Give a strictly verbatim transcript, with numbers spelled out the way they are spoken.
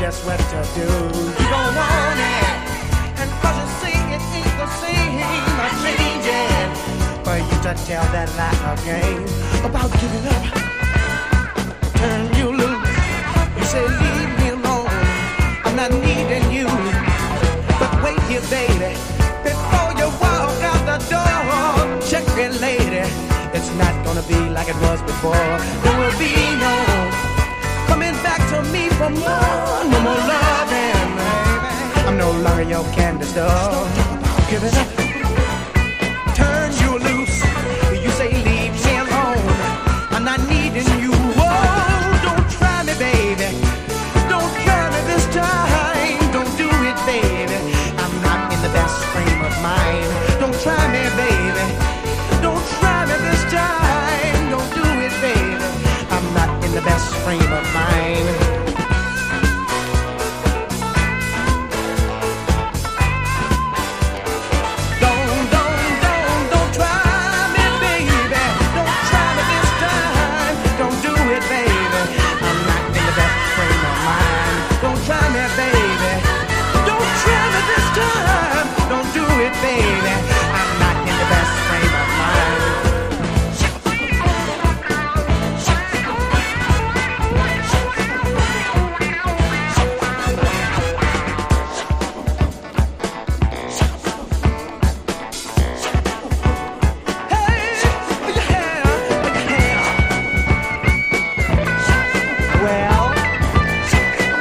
just what to do. You don't want it, and cause you see it ain't the same. I change it for you to tell that lie again about giving up. Turn you loose. You say leave me alone. I'm not needing you, but wait here, baby. Before you walk out the door, check it, lady. It's not gonna be like it was before. There will be no coming back to me for more, no more loving. I'm no longer your candy store. Give it up.